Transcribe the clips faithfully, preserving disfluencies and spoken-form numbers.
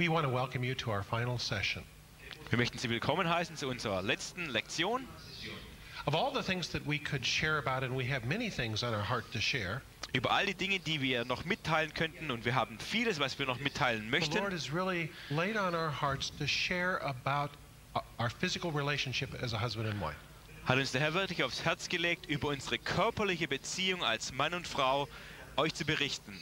We want to welcome you to our final session. Wir möchten Sie willkommen heißen zu unserer letzten Lektion. Of all the things that we could share about, and we have many things on our heart to share, Über all die Dinge, die wir noch mitteilen könnten, und wir haben vieles, was wir noch mitteilen the möchten. Lord has really laid on our hearts to share about our physical relationship as a husband and wife. Hat uns der Herr wirklich aufs Herz gelegt, über unsere körperliche Beziehung als Mann und Frau euch zu berichten.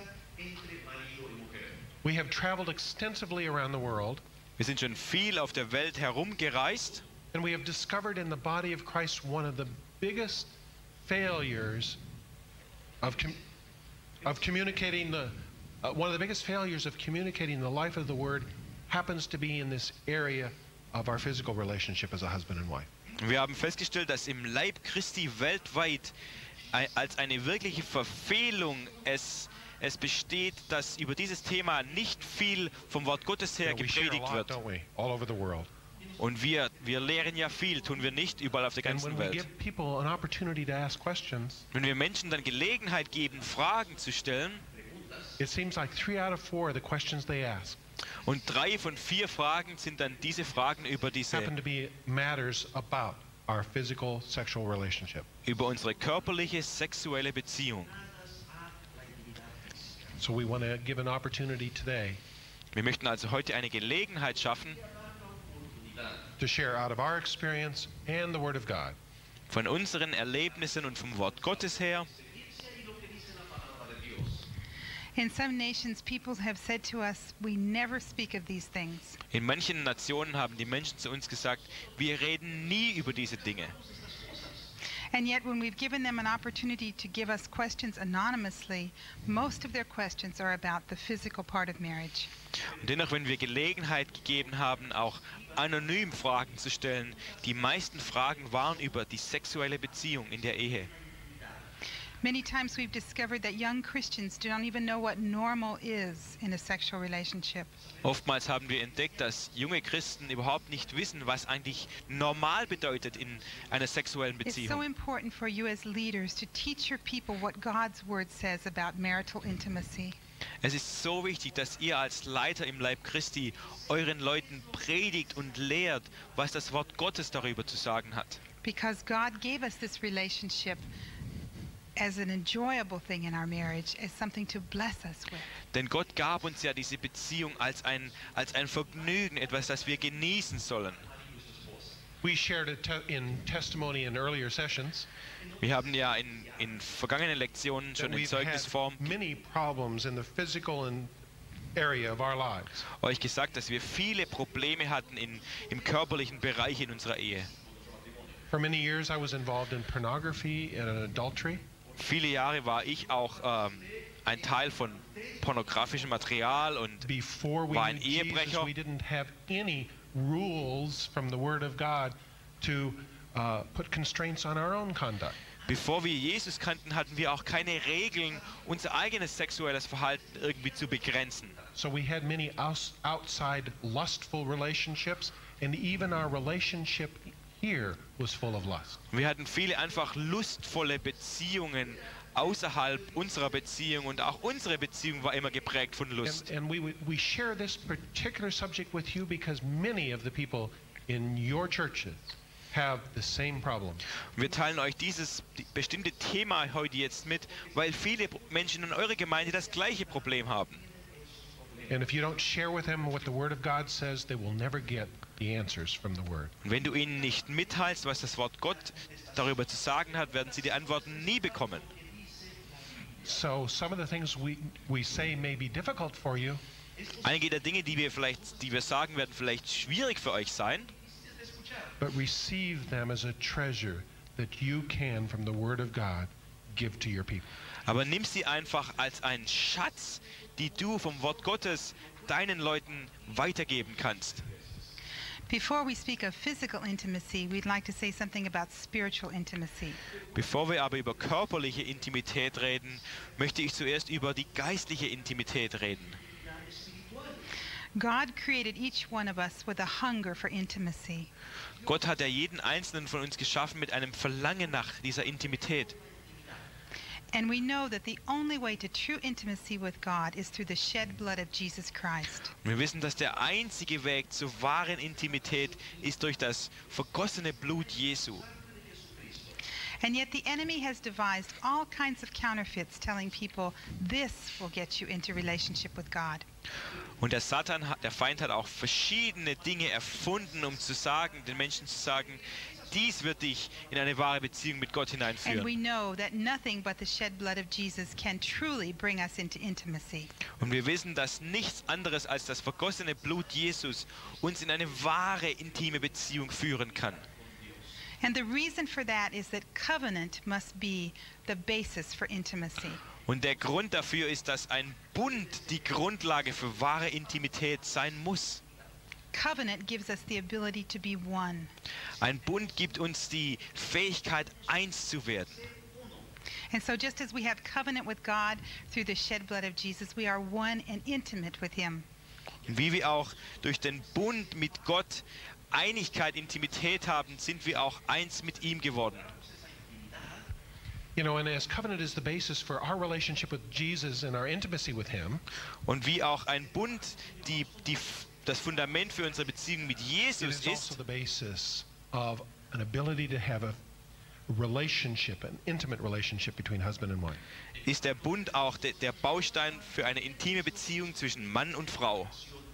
We have traveled extensively around the world, Wir sind schon viel auf der Welt herumgereist and we have discovered in the body of Christ one of the biggest failures of com of communicating the uh, one of the biggest failures of communicating the life of the Word happens to be in this area of our physical relationship as a husband and wife. Wir haben festgestellt, dass im Leib Christi weltweit ei- als eine wirkliche Verfehlung es, es besteht, dass über dieses Thema nicht viel vom Wort Gottes her You know, we share a gepredigt lot, wird. don't we, all over the world. Und wir, wir lehren ja viel, tun wir nicht, überall auf der And when ganzen we Welt. give people an opportunity to ask questions, Wenn wir Menschen dann Gelegenheit geben, Fragen zu stellen, it seems like three out of four of the questions they ask und drei von vier Fragen sind dann diese Fragen über diese, happen to be matters about our physical sexual relationship. über unsere körperliche, sexuelle Beziehung. So we want to give an opportunity today Wir möchten also heute eine Gelegenheit schaffen, to share out of our experience and the Word of God. von unseren Erlebnissen und vom Wort Gottes her. In some nations, people have said to us, we never speak of these things. In manchen Nationen haben die Menschen zu uns gesagt, wir reden nie über diese Dinge. And yet, when we've given them an opportunity to give us questions anonymously, most of their questions are about the physical part of marriage. Und dennoch, wenn wir Gelegenheit gegeben haben, auch anonym Fragen zu stellen, die meisten Fragen waren über die sexuelle Beziehung in der Ehe. Many times we've discovered that young Christians do not even know what normal is in a sexual relationship. Oftmals haben wir entdeckt, dass junge Christen überhaupt nicht wissen, was eigentlich normal bedeutet in einer sexuellen It's so Beziehung. important for you as leaders to teach your people what God's Word says about marital intimacy. Es ist so wichtig, dass ihr als Leiter im Leib Christi euren Leuten predigt und lehrt, was das Wort Gottes darüber zu sagen hat. Because God gave us this relationship as an enjoyable thing in our marriage, as something to bless us with. Denn Gott gab uns ja diese Beziehung als ein, als ein Vergnügen, etwas, das wir genießen sollen. We shared it te in testimony in earlier sessions Wir haben ja in, in vergangenen Lektionen that schon in we've had Zeugnisform many problems in the physical and area of our lives. euch gesagt, dass wir viele Probleme hatten in, im körperlichen Bereich in unserer Ehe. For many years, I was involved in pornography and adultery. Viele Jahre war ich auch ähm, ein Teil von pornografischem Material und Before we war ein knew Jesus, Ehebrecher. we didn't have any rules from the Word of God to uh, put constraints on our own conduct. Bevor wir Jesus kannten, hatten wir auch keine Regeln, unser eigenes sexuelles Verhalten irgendwie zu begrenzen. So we had many outs outside lustful relationships, and even our relationship here was full of lust. Wir hatten viele einfach lustvolle Beziehungen außerhalb unserer Beziehung und auch unsere Beziehung war immer geprägt von Lust. And, and we, we share this particular subject with you because many of the people in your churches have the same problem. Wir teilen euch dieses bestimmte Thema heute jetzt mit, weil viele Menschen in eurer Gemeinde das gleiche Problem haben. And if you don't share with them what the Word of God says, they will never get the answers from the Word. Und wenn du ihnen nicht mitteilst, was das Wort Gott darüber zu sagen hat, werden sie die Antworten nie bekommen. So some of the things we, we say may be difficult for you, Einige der Dinge, die wir vielleicht, die wir sagen, werden vielleicht schwierig für euch sein, but receive them as a treasure that you can, from the Word of God, give to your people. aber nimm sie einfach als einen Schatz, die du vom Wort Gottes deinen Leuten weitergeben kannst. Before we speak of physical intimacy, we'd like to say something about spiritual intimacy. Bevor wir aber über körperliche Intimität reden, möchte ich zuerst über die geistliche Intimität reden. God created each one of us with a hunger for intimacy. Gott hat ja jeden einzelnen von uns geschaffen mit einem Verlangen nach dieser Intimität. And we know that the only way to true intimacy with God is through the shed blood of Jesus Christ. Und wir wissen, dass der einzige Weg zur wahren Intimität ist durch das vergossene Blut Jesu. And yet the enemy has devised all kinds of counterfeits telling people this will get you into relationship with God. Und der Satan, hat- der Feind hat auch verschiedene Dinge erfunden, um zu sagen, den Menschen zu sagen, dies wird dich in eine wahre Beziehung mit Gott And we hineinführen. know that nothing but the shed blood of Jesus can truly bring us into intimacy. Und wir wissen, dass nichts anderes als das vergossene Blut Jesus uns in eine wahre, intime Beziehung führen kann. And the reason for that is that covenant must be the basis for intimacy. Und der Grund dafür ist, dass ein Bund die Grundlage für wahre Intimität sein muss. Covenant gives us the ability to be one. Ein Bund gibt uns die Fähigkeit, eins zu werden. And so just as we have covenant with God through the shed blood of Jesus, we are one and intimate with him. Und wie wir auch durch den Bund mit Gott Einigkeit, Intimität haben, sind wir auch eins mit ihm geworden. You know, and as covenant is the basis for our relationship with Jesus and our intimacy with him, Und wie auch ein Bund die, die, das Fundament für unsere Beziehung mit it Jesus is also ist, the basis of an ability to have a relationship, an intimate relationship between husband and wife. ist der Bund auch de, der Baustein für eine intime Beziehung zwischen Mann und Frau.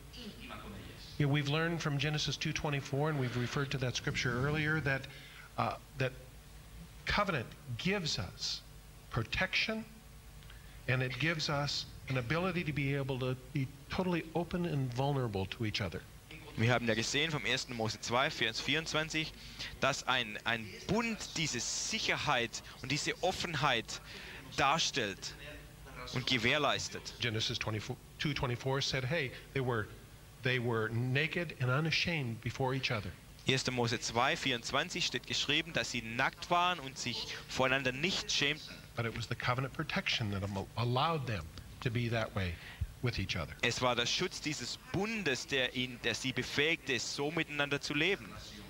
You know, we've learned from Genesis two twenty-four, and we've referred to that scripture earlier, that uh, that covenant gives us protection, and it gives us an ability to be able to be totally open and vulnerable to each other. Wir haben ja gesehen vom ersten Mose zwei, Vers vierundzwanzig, dass ein, ein Bund diese Sicherheit und diese Offenheit darstellt und gewährleistet. Genesis two twenty-four said, hey, they were they were naked and unashamed before each other. erster Mose zwei, vierundzwanzig steht geschrieben, dass sie nackt waren und sich voreinander nicht schämten. But it was the covenant protection that am- allowed them to be that way with each other. Es war der Schutz dieses Bundes, der, ihn, der sie befähigte, so miteinander zu leben.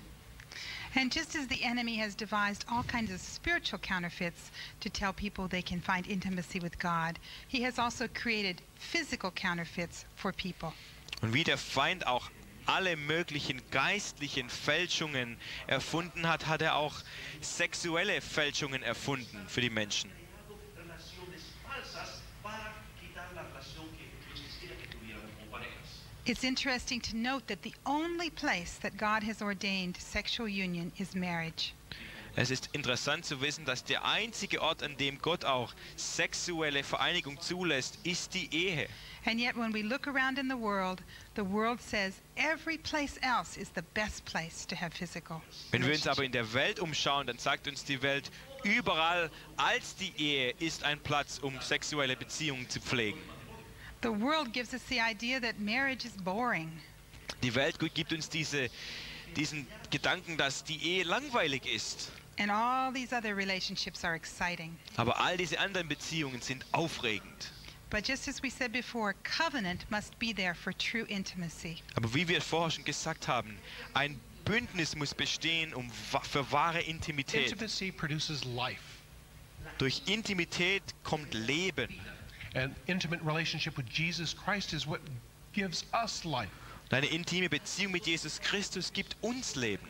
And just as the enemy has devised all kinds of spiritual counterfeits to tell people they can find intimacy with God, he has also created physical counterfeits for people. Und wie der Feind auch alle möglichen geistlichen Fälschungen erfunden hat, hat er auch sexuelle Fälschungen erfunden für die Menschen. relaciones falsas para quitar la relación que Dios quisiera que tuvieran como parejas. It's interesting to note that the only place that God has ordained sexual union is marriage. Es ist interessant zu wissen, dass der einzige Ort, an dem Gott auch sexuelle Vereinigung zulässt, ist die Ehe. And yet when we look around in the world, the world says every place else is the best place to have physical Wenn wir uns relationship. aber in der Welt umschauen, dann sagt uns die Welt, überall als die Ehe ist ein Platz, um sexuelle Beziehungen zu pflegen. The world gives us the idea that marriage is boring. Die Welt gibt uns diese, diesen Gedanken, dass die Ehe langweilig ist. And all these other relationships are exciting. Aber all diese anderen Beziehungen sind aufregend. But just as we said before, covenant must be there for true intimacy. Aber wie wir vorher schon gesagt haben, ein Bündnis muss bestehen um, wa- für wahre Intimität. Intimacy produces life. Durch Intimität kommt Leben. An intimate relationship with Jesus Christ is what gives us life. Und eine intime Beziehung mit Jesus Christus gibt uns Leben.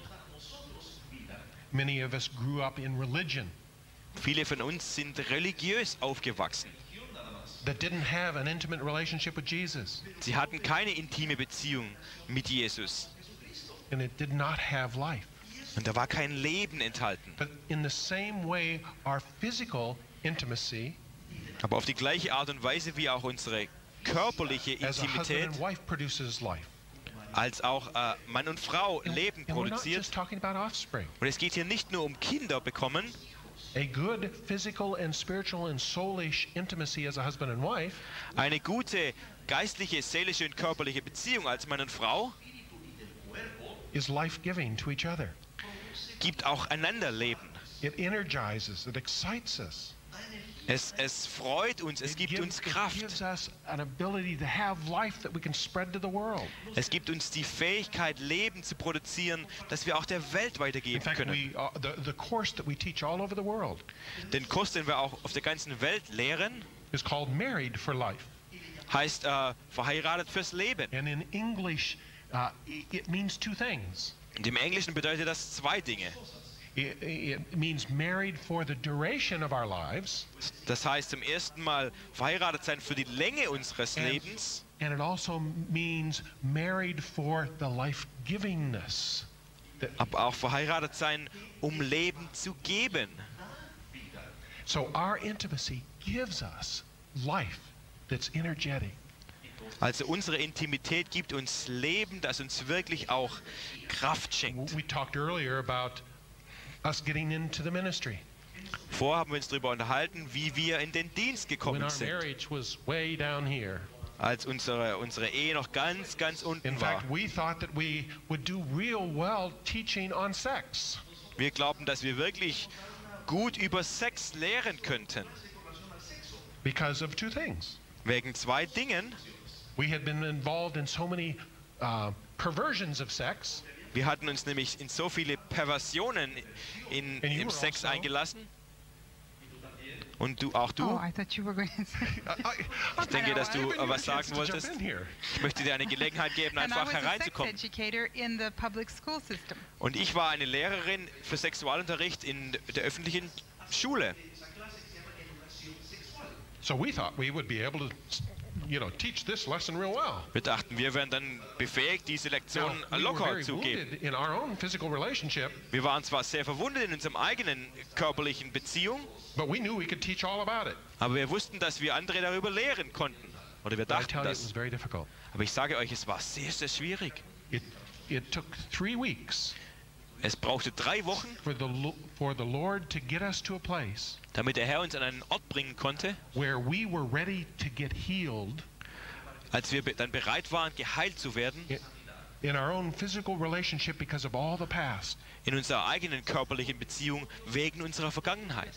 Many of us grew up in religion Viele von uns sind religiös aufgewachsen. that didn't have an intimate relationship with Jesus, Sie hatten keine intime Beziehung mit Jesus. and it did not have life. Und da war kein Leben enthalten. But in the same way, our physical intimacy Aber auf die gleiche Art und Weise wie auch unsere körperliche as a husband Intimität, and wife produces life. als auch äh, Mann und Frau Leben And we're not produziert. just talking about offspring. Und es geht hier nicht nur um Kinder bekommen. A good physical and spiritual and soulish intimacy as a husband and wife Eine gute geistliche, seelische und körperliche Beziehung als Mann und Frau is life-giving to each other. gibt auch einander Leben. It energizes, it excites us. Es, es freut uns, es It gibt gives, uns it Kraft. gives us an ability to have life that we can spread to the world. Es gibt uns die Fähigkeit, Leben zu produzieren, das wir auch der Welt In weitergeben fact, können. we, uh, the, the course that we teach all over the world Den Kurs, den wir auch auf der ganzen Welt lehren, is called Married for Life. heißt äh, verheiratet fürs Leben. And in English, uh, i- it means two things. Und im Englischen bedeutet das zwei Dinge. It, it means married for the duration of our lives, Das heißt zum ersten Mal verheiratet sein für die Länge unseres and, Lebens. and it also means married for the life-givingness. That, Aber auch verheiratet sein, um Leben zu geben. so our intimacy gives us life that's energetic. Also unsere Intimität gibt uns Leben, das uns wirklich auch Kraft schenkt. We talked earlier about us getting into the ministry Vorher haben wir uns darüber unterhalten, wie wir in den Dienst when gekommen our sind, marriage was way down here. als unsere, unsere Ehe noch ganz, ganz In unten war. fact, we thought that we would do real well teaching on sex. Wir glauben, dass wir wirklich gut über Sex lehren könnten. Because of two things. Wegen zwei Dingen. We had been involved in so many uh, perversions of sex, Wir hatten uns nämlich in so viele Perversionen in, And you im were Sex also- eingelassen. Und du, auch Oh, du. I thought you were going to say. Ich denke, dass du äh, was sagen wolltest. Here. Ich möchte dir eine Gelegenheit geben, And I einfach was a sex hereinzukommen. educator in the public school system. Und ich war eine Lehrerin für Sexualunterricht in der öffentlichen Schule. So we thought we would be able to, you know, teach this lesson real well. Wir dachten, wir wären dann befähigt, diese Now, Lektion we were locker very zu geben. wounded in our own physical relationship, Wir waren zwar sehr verwundet in unserem eigenen körperlichen Beziehung, but we knew we could teach all about it. aber wir wussten, dass wir andere darüber lehren konnten. Oder wir But I dachten tell you, it was das. very difficult. Aber ich sage euch, es war sehr, sehr schwierig. It, it took three weeks Es brauchte drei Wochen, for the, Lo- for the Lord to get us to a place damit der Herr uns an einen Ort bringen konnte, where we were ready to get healed als wir be- dann bereit waren, geheilt zu werden in, in our own physical relationship because of all the past. in unserer eigenen körperlichen Beziehung wegen unserer Vergangenheit.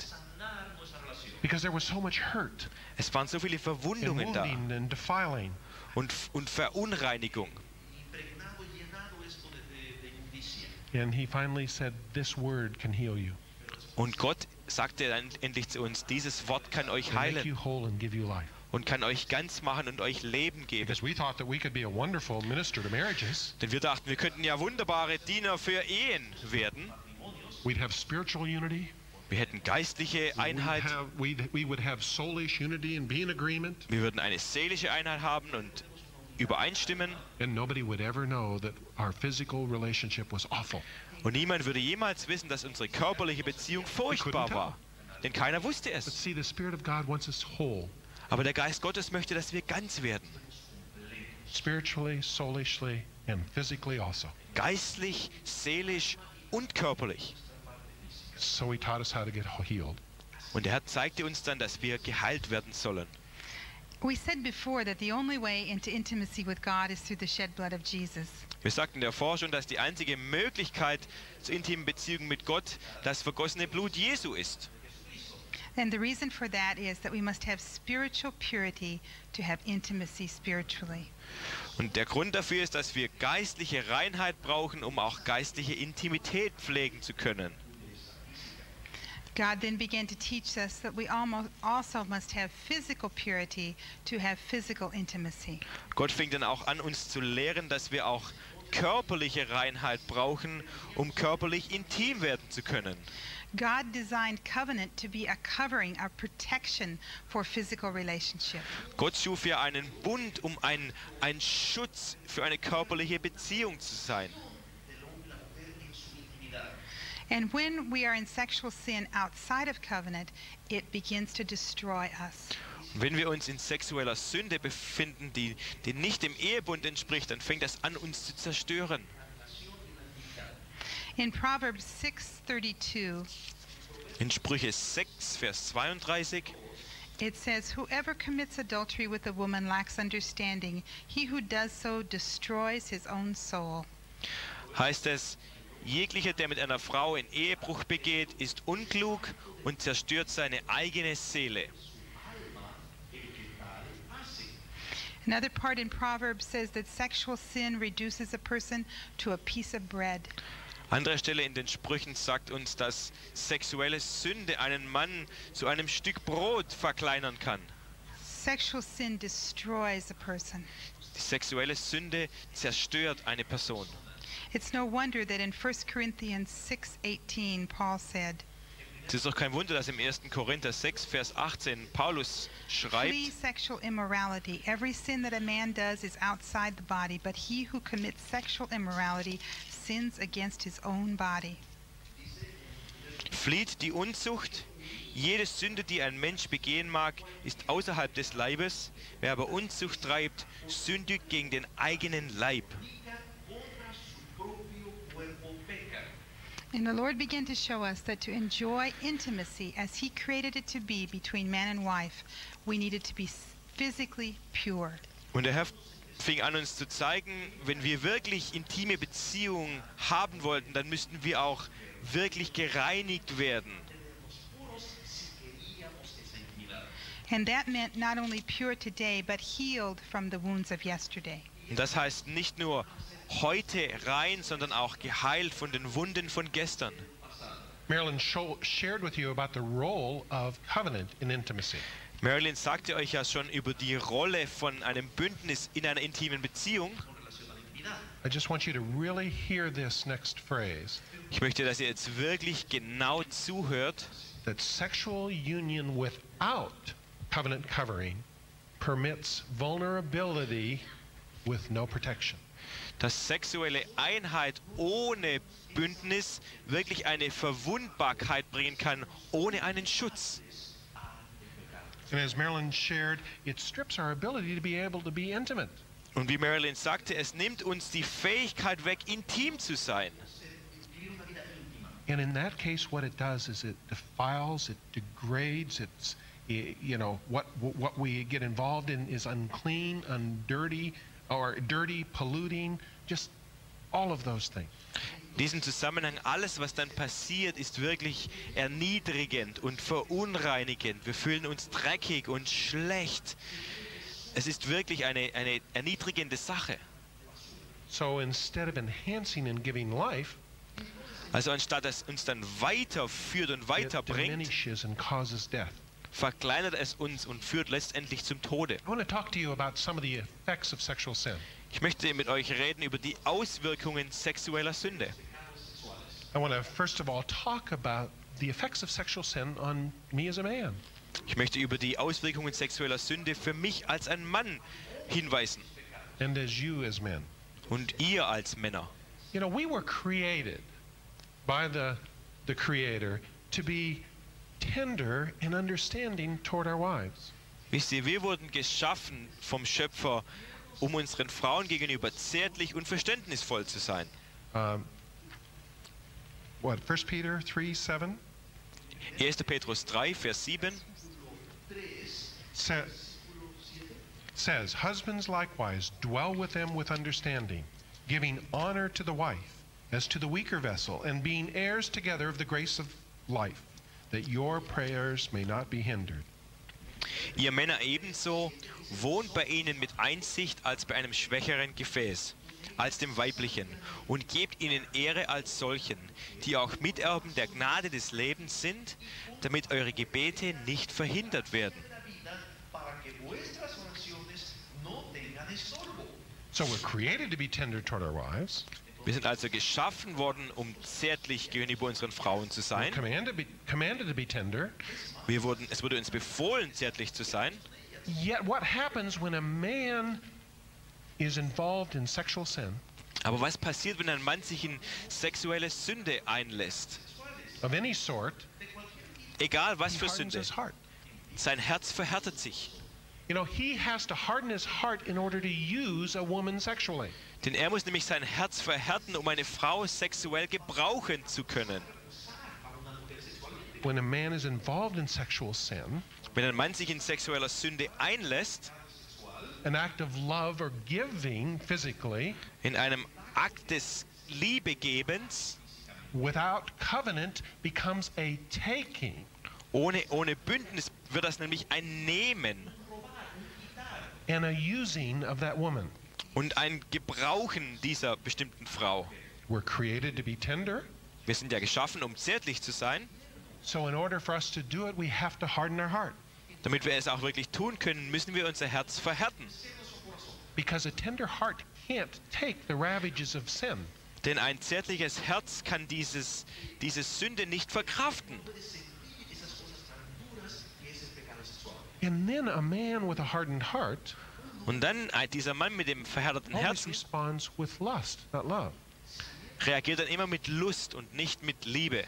Because there was so much hurt Es waren so viele and Verwundungen da wounding and defiling. und, und Verunreinigung. Impregnado, llenado esto de, de, de inmundicia. And he finally said, this word can heal you. Und Gott sagte dann endlich zu uns, dieses Wort kann euch And make heilen you whole and give you life. und kann euch ganz machen und euch Leben geben. Because we thought that we could be a wonderful minister to marriages. Denn wir dachten, wir könnten ja wunderbare Diener für Ehen werden. We'd have spiritual unity. Wir hätten geistliche We'd Einheit. have, we'd, we would have soulish unity and be in agreement. Wir würden eine seelische Einheit haben und übereinstimmen. And nobody would ever know that our physical relationship was awful. Und niemand würde jemals wissen, dass unsere körperliche Beziehung furchtbar war. Denn keiner wusste But es. see, the Spirit of God wants us whole, Aber der Geist Gottes möchte, dass wir ganz werden. spiritually, soulishly, and physically also. Geistlich, seelisch und körperlich. So he taught us how to get healed. Und der Herr zeigte uns dann, dass wir geheilt werden sollen. We said before that the only way into intimacy with God is through the shed blood of Jesus. Wir sagten davor schon, dass die einzige Möglichkeit zur intimen Beziehung mit Gott das vergossene Blut Jesu ist. And the reason for that is that we must have spiritual purity to have intimacy spiritually. Und der Grund dafür ist, dass wir geistliche Reinheit brauchen, um auch geistliche Intimität pflegen zu können. God then began to teach us that we almost also must have physical purity to have physical intimacy. Gott fing dann auch an, uns zu lehren, dass wir auch körperliche Reinheit brauchen, um körperlich intim werden zu können. God designed covenant to be a covering, a protection for physical relationship. Gott schuf ja einen Bund, um ein, ein Schutz für eine körperliche Beziehung zu sein. And when we are in sexual sin outside of covenant, it begins to destroy us. Und wenn wir uns in sexueller Sünde befinden, die, die nicht dem Ehebund entspricht, dann fängt das an, uns zu zerstören. In Proverbs six thirty-two, In Sprüche sechs, Vers zweiunddreißig, it says, "Whoever commits adultery with a woman lacks understanding. He who does so destroys his own soul." heißt es, jeglicher, der mit einer Frau in Ehebruch begeht, ist unklug und zerstört seine eigene Seele. Another part in Proverbs says that sexual sin reduces a person to a piece of bread. Andere Stelle in den Sprüchen sagt uns, dass sexuelle Sünde einen Mann zu einem Stück Brot verkleinern kann. Sexual sin destroys a person. Die sexuelle Sünde zerstört eine Person. It's no wonder that in First Corinthians six eighteen Paul said, Es ist doch kein Wunder, dass im ersten Korinther sechs, Vers achtzehn Paulus "Flee schreibt, sexual immorality. Every sin that a man does is outside the body, but he who commits sexual immorality sins against his own body." flieht die Unzucht. Jede Sünde, die ein Mensch begehen mag, ist außerhalb des Leibes. Wer aber Unzucht treibt, sündigt gegen den eigenen Leib. contra su propio cuerpo peca. And the Lord began to show us that to enjoy intimacy as he created it to be between man and wife, we needed to be physically pure. Und der Herr fing an, uns zu zeigen, wenn wir wirklich intime Beziehungen haben wollten, dann müssten wir auch wirklich gereinigt werden. Puros si queríamos esa intimidad. And that meant not only pure today, but healed from the wounds of yesterday. Und das heißt nicht nur heute rein, sondern auch geheilt von den Wunden von gestern. Marilyn sho- shared with you about the role of covenant in intimacy. Marilyn sagte euch ja schon über die Rolle von einem Bündnis in einer intimen Beziehung. Con relación a la intimidad. I just want you to really hear this next phrase, Ich möchte, dass ihr jetzt wirklich genau zuhört, that sexual union without covenant covering permits vulnerability with no protection. dass sexuelle Einheit ohne Bündnis wirklich eine Verwundbarkeit bringen kann, ohne einen Schutz. And as Marilyn shared, it strips our ability to be able to be intimate. Und wie Marilyn sagte, es nimmt uns die Fähigkeit weg, intim zu sein. Vivir una vida íntima. And in that case, what it does is it defiles, it degrades, it's, y- you know, what, what we get involved in is unclean, undirty, or dirty, polluting, just all of those things. In diesem Zusammenhang, alles, was dann passiert, ist wirklich erniedrigend und verunreinigend. Wir fühlen uns dreckig und schlecht. Es ist wirklich eine, eine erniedrigende Sache. So instead of enhancing and giving life, Also anstatt es uns dann weiterführt und it weiterbringt, diminishes and causes death. verkleinert es uns und führt letztendlich zum Tode. I want to talk to you about some of the effects of sexual sin. Ich möchte mit euch reden über die Auswirkungen sexueller Sünde. I want to first of all talk about the effects of sexual sin on me as a man. Ich möchte über die Auswirkungen sexueller Sünde für mich als ein Mann hinweisen And as you as men. und ihr als Männer. You know, we were created by the, the Creator to be tender and understanding toward our wives. Wisst ihr, wir wurden geschaffen vom Schöpfer, um unseren Frauen gegenüber zärtlich und verständnisvoll zu sein. Um, what, First Peter three seven erster Petrus drei, Vers sieben. sa- says, Husbands likewise dwell with them with understanding, giving honor to the wife as to the weaker vessel, and being heirs together of the grace of life, that your prayers may not be hindered. Ihr Männer ebenso, wohnt bei ihnen mit Einsicht als bei einem schwächeren Gefäß, als dem weiblichen, und gebt ihnen Ehre als solchen, die auch Miterben der Gnade des Lebens sind, damit eure Gebete nicht verhindert werden. De la vida para que vuestras oraciones no tengan estorbo. So we're created to be tender toward our wives. Wir sind also geschaffen worden, um zärtlich gegenüber unseren Frauen zu We're sein. commanded, be, commanded to be tender. Wir wurden, es wurde uns befohlen, zärtlich zu sein. Yet what happens when a man is involved in sexual sin Aber was passiert, wenn ein Mann sich in sexuelle Sünde einlässt? of any sort? Egal was He für hardens Sünde. his heart. Sein Herz verhärtet sich. You know, he has to harden his heart in order to use a woman sexually. Denn er muss nämlich sein Herz verhärten, um eine Frau sexuell gebrauchen zu können. When a man is involved in sexual sin, Wenn ein Mann sich in sexueller Sünde einlässt, an act of love or giving physically, in einem Akt des Liebegebens, without covenant becomes a taking. Ohne, ohne Bündnis wird das nämlich ein Nehmen And a using of that woman. und ein Gebrauchen dieser bestimmten Frau. We're created to be tender. Wir sind ja geschaffen, um zärtlich zu sein. So in order for us to do it, we have to harden our heart. Damit wir es auch wirklich tun können, müssen wir unser Herz verhärten. Because a tender heart can't take the ravages of sin. Denn ein zärtliches Herz kann dieses, diese Sünde nicht verkraften. Esas cosas tan duras que es el pecado sexual. And then a man with a hardened heart Und dann äh, dieser Mann mit dem verhärteten always Herzen responds with lust, not love. reagiert dann immer mit Lust und nicht mit Liebe.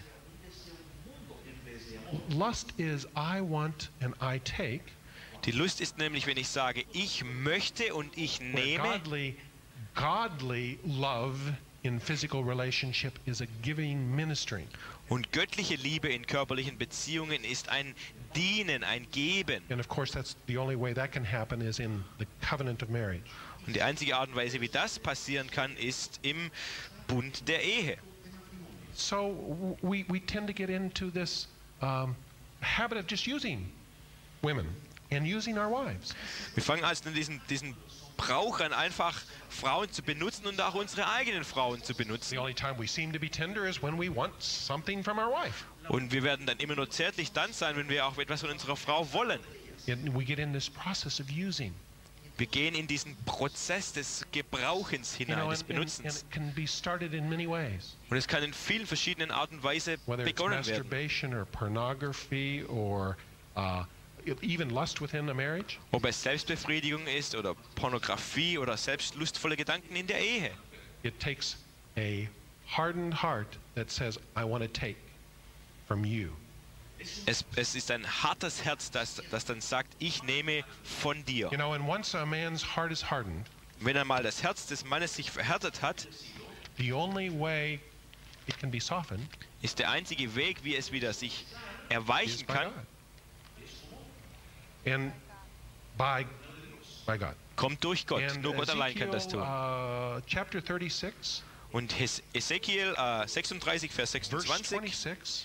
Lust is I want and I take, Die Lust ist nämlich, wenn ich sage, ich möchte und ich where nehme. godly, godly love in physical relationship is a giving ministry. Und göttliche Liebe in körperlichen Beziehungen ist ein Dienen, ein Geben. And of course, that's the only way that can happen is in the covenant of marriage. Und die einzige Art und Weise, wie das passieren kann, ist im Bund der Ehe. So w- we, we tend to get into this um, habit of just using women and using our wives. Wir fangen also an, diesen, diesen Brauch an, einfach Frauen zu benutzen und auch unsere eigenen Frauen zu benutzen. The only time we seem to be tender is when we want something from our wife. Und wir werden dann immer nur zärtlich dann sein, wenn wir auch etwas von unserer Frau wollen. And we get in this process of using. Wir gehen in diesen Prozess des Gebrauchens You hinein, know, des and, and, and Benutzens. it can be started in many ways. Und es kann in vielen verschiedenen Arten und Weise Whether it's begonnen werden. masturbation or pornography or uh, even lust within a marriage. Ob es Selbstbefriedigung ist oder Pornografie oder selbstlustvolle Gedanken in der Ehe. It takes a hardened heart that says, I want to take from you. Es, es ist ein hartes Herz, das, das dann sagt, ich nehme von dir. You know, and once a man's heart is hardened, Wenn einmal das Herz des Mannes sich verhärtet hat, the only way it can be softened ist der einzige Weg, wie es wieder sich is erweichen by kann, God. And by, by God. kommt durch Gott. And Nur Gott allein kann das Ezekiel, tun. uh, chapter thirty-six, Und Hes Ezekiel äh, sechsunddreißig, Vers verse sechsundzwanzig. twenty-six,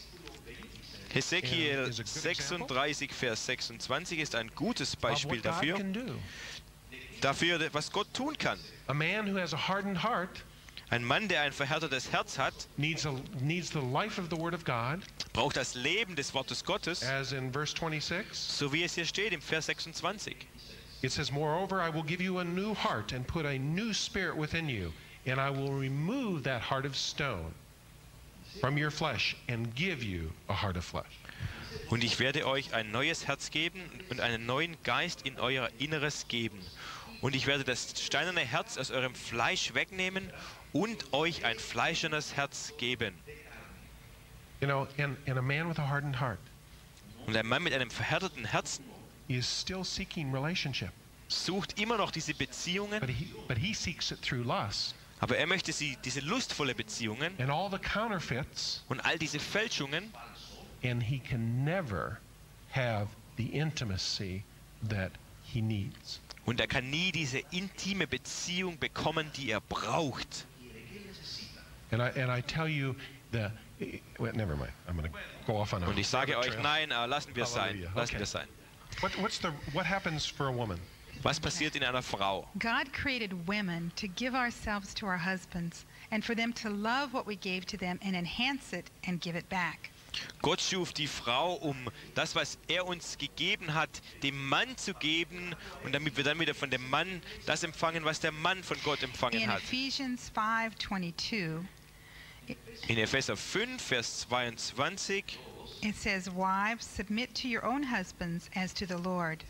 Hesekiel is a good sechsunddreißig, Vers sechsundzwanzig ist ein gutes of Beispiel what God dafür, can do. dafür, was Gott tun kann. A man who has a hardened heart Ein Mann, der ein verhärtetes Herz hat, needs, a, needs the life of the Word of God, braucht das Leben des Wortes Gottes, as in verse twenty-six. so wie es hier steht im Vers sechsundzwanzig. It says, moreover, I will give you a new heart and put a new spirit within you, and I will remove that heart of stone from your flesh and give you a heart of flesh. Und ich werde euch ein neues Herz geben und einen neuen Geist in euer Inneres geben. Und ich werde das steinerne Herz aus eurem Fleisch wegnehmen und euch ein fleischernes Herz geben. You know, and, and a man with a hardened heart Und ein Mann mit einem verhärteten Herzen is still seeking relationship, sucht immer noch diese but Beziehungen, he, but he seeks it through lust. aber er möchte sie, diese lustvolle Beziehungen And all the counterfeits, und all diese Fälschungen, and he can never have the intimacy that he needs. und er kann nie diese intime Beziehung bekommen, die er braucht. And I, and I tell you, the, well, never mind. I'm going to go off on a Und ich sage rabbit euch, trail. nein, äh, lassen wir es sein, Halleluja. lassen Okay. wir es sein. What, what's the, what happens for a woman? Was passiert in einer Frau? God created women to give ourselves to our husbands and for them to love what we gave to them and enhance it and give it back. Gott schuf die Frau, um das, was er uns gegeben hat, dem Mann zu geben und damit wir dann wieder von dem Mann das empfangen, was der Mann von Gott empfangen In hat. Ephesians five twenty-two, In Epheser fünf, Vers zweiundzwanzig it says, "Wives, submit to your own husbands as to the Lord."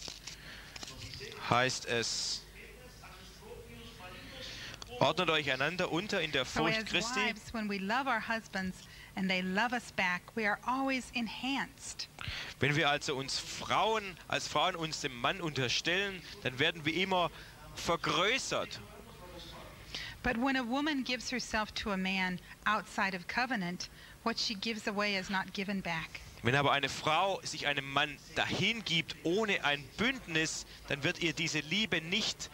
heißt es, ordnet euch einander unter in der So Furcht as Christi. wives, when we love our husbands and they love us back, we are always enhanced. Wenn wir also uns Frauen, als Frauen uns dem Mann unterstellen, dann werden wir immer vergrößert. But when a woman gives herself to a man outside of covenant, what she gives away is not given back. Wenn aber eine Frau sich einem Mann dahin gibt ohne ein Bündnis, dann wird ihr diese Liebe nicht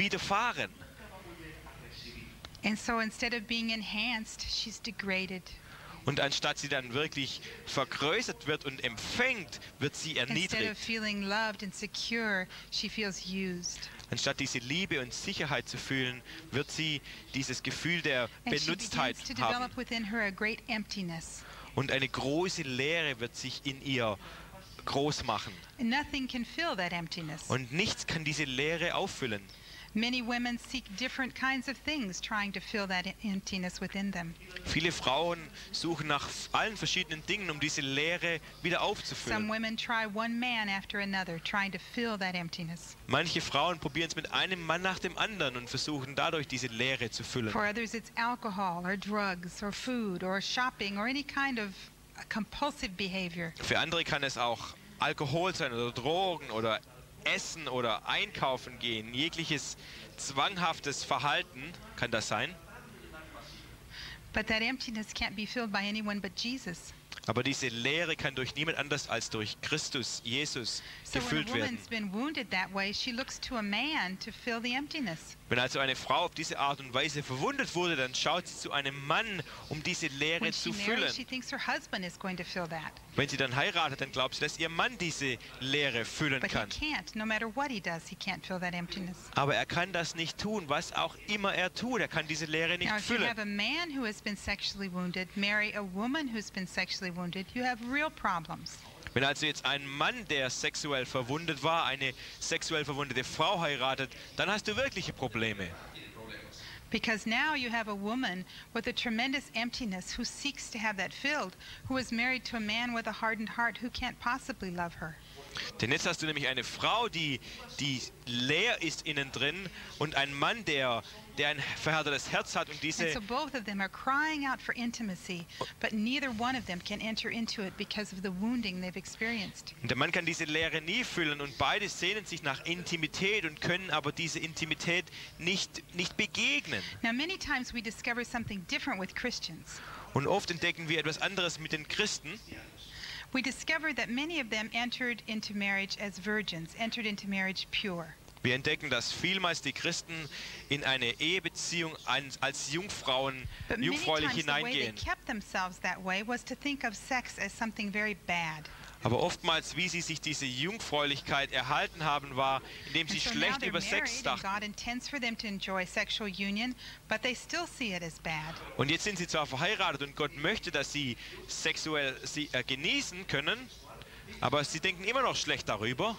widerfahren. And so instead of being enhanced, she's degraded. Und anstatt sie dann wirklich vergrößert wird und empfängt, wird sie Instead of erniedrigt. feeling loved and secure, she feels used. Anstatt diese Liebe und Sicherheit zu fühlen, wird sie dieses Gefühl der And she Benutztheit begins to haben. develop within her a great emptiness. Und eine große Leere wird sich in ihr groß machen. And nothing can fill that emptiness. Und nichts kann diese Leere auffüllen. Many women seek different kinds of things trying to fill that emptiness within them. Viele Frauen suchen nach allen verschiedenen Dingen, um diese Leere wieder Some aufzufüllen. women try one man after another trying to fill that emptiness. Manche Frauen probieren es mit einem Mann nach dem anderen und versuchen dadurch diese Leere zu füllen. For others, it's alcohol or drugs or food or shopping or any kind of compulsive behavior. Für andere kann es auch Alkohol sein oder Drogen oder Essen oder Einkaufen gehen. Jegliches zwanghaftes Verhalten kann das sein. But that emptiness can't be filled by anyone but Jesus. Aber diese Leere kann durch niemand anders als durch Christus, Jesus, So when a gefüllt werden. woman's been wounded that way, she looks to a man to fill the emptiness. Wenn also eine Frau auf diese Art und Weise verwundet wurde, dann schaut sie zu einem Mann, um diese Leere When she zu füllen. marries, she thinks her husband is going to fill that. Wenn sie dann heiratet, dann glaubt sie, dass ihr Mann diese Leere füllen But he kann. can't. No matter what he does, he can't fill that emptiness. Aber er kann das nicht tun, was auch immer er tut. Er kann diese Leere nicht Now, if you füllen. have a man who has been sexually wounded, marry a woman who's been sexually wounded, you have real problems. Wenn also jetzt ein Mann, der sexuell verwundet war, eine sexuell verwundete Frau heiratet, dann hast du wirkliche Probleme. Because now you have a woman with a tremendous emptiness who seeks to have that filled, who is married to a man with a hardened heart who can't possibly love her. Denn jetzt hast du nämlich eine Frau, die, die leer ist innen drin und ein Mann, der, der ein verhärtetes Herz hat und And diese so both of them are crying out for intimacy, but neither one of them can enter into it because of the wounding they've experienced. Und der Mann kann diese Leere nie füllen und beide sehnen sich nach Intimität und können aber diese Intimität nicht, nicht begegnen. Now, many times we discover something different with Christians. Und oft entdecken wir etwas anderes mit den Christen. We discover that many of them entered into marriage as virgins, entered into marriage pure. Wir entdecken, dass vielmals die Christen in eine Ehebeziehung als, als Jungfrauen, But many jungfräulich times the way they hineingehen. kept themselves that way was to think of sex as something very bad. Aber oftmals, wie sie sich diese Jungfräulichkeit erhalten haben, war, indem sie And so now schlecht they're über Sex married and dachten. God intends for them to enjoy sexual union, but they still see it as bad. Und jetzt sind sie zwar verheiratet und Gott möchte, dass sie sexuell sie, äh, genießen können, aber sie denken immer noch schlecht darüber.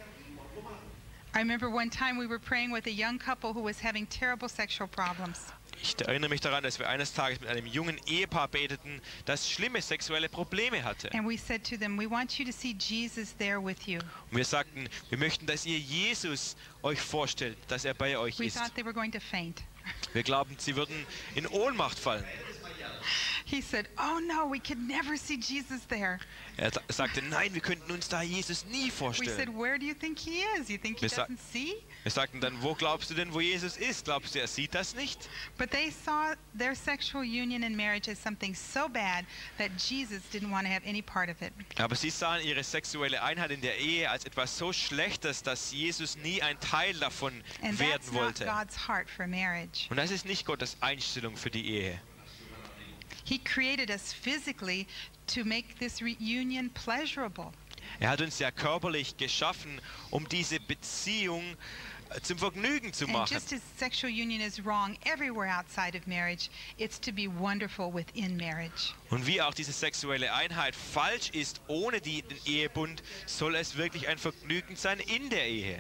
I remember one time we were praying with a young couple who was having terrible sexual problems. Ich erinnere mich daran, dass wir eines Tages mit einem jungen Ehepaar beteten, das schlimme sexuelle Probleme hatte. And we said to them, we want you to see Jesus there with you. Und wir sagten, wir möchten, dass ihr Jesus euch vorstellt, dass er bei euch We ist. thought they were going to faint. Wir glauben, sie würden in Ohnmacht fallen. He said, oh no, we could never see Jesus there. Er sa- sagte, nein, wir könnten uns da Jesus nie We said, vorstellen. where do you think he is? You think he Wir sa- doesn't see? Wir sagten dann, wo glaubst du denn, wo Jesus ist? Glaubst du, er sieht das nicht? But they saw their sexual union and marriage as something so bad that Jesus didn't want to have any part of it. Aber sie sahen ihre sexuelle Einheit in der Ehe als etwas so Schlechtes, dass Jesus nie ein Teil davon And werden that's not wollte. God's heart for marriage. Und das ist nicht Gottes Einstellung für die Ehe. He created us physically to make this reunion pleasurable. Er hat uns ja körperlich geschaffen, um diese Beziehung äh, zum Vergnügen zu And machen. just as sexual union is wrong everywhere outside of marriage, it's to be wonderful within marriage. Und wie auch diese sexuelle Einheit falsch ist ohne die, den Ehebund, soll es wirklich ein Vergnügen sein in der Ehe.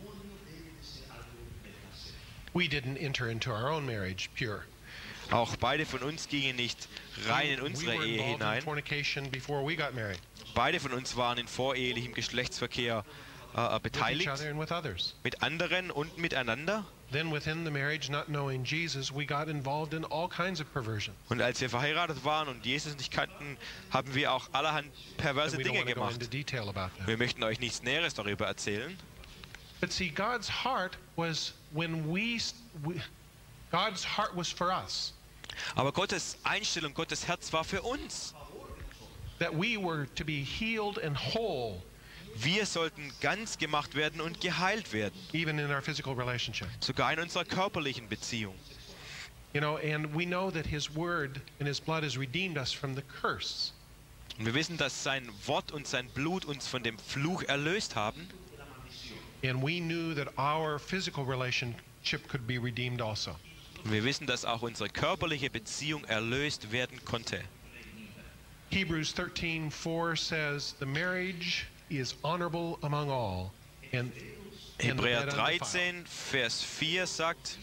We didn't enter into our own marriage pure. Auch beide von uns gingen nicht rein in We unsere were Ehe involved in hinein. fornication before we got married, Beide von uns waren in vorehelichem Geschlechtsverkehr äh, with each beteiligt, other and with others. mit anderen und miteinander. Then within the marriage, not knowing Jesus, we got involved in all kinds of perversion. Und als wir verheiratet waren und Jesus nicht kannten, haben wir auch allerhand perverse And we don't Dinge want to go into gemacht. detail about that. Wir möchten euch nichts Näheres darüber erzählen. But see, God's heart was when we, we God's heart was for us. Aber Gottes Einstellung, Gottes Herz war für uns. That we were to be healed and whole, Wir sollten ganz gemacht werden und geheilt werden, even in our physical relationship. sogar in unserer körperlichen Beziehung. You know, and we know that his word and his blood has redeemed us from the curse. Und wir wissen, dass sein Wort und sein Blut uns von dem Fluch erlöst haben. And we knew that our physical relationship could be redeemed also. Und wir wissen, dass auch unsere körperliche Beziehung erlöst werden konnte. Hebrews thirteen four says, the marriage is honorable among all. And, and the Hebräer bed undefiled. dreizehn, Vers vier sagt,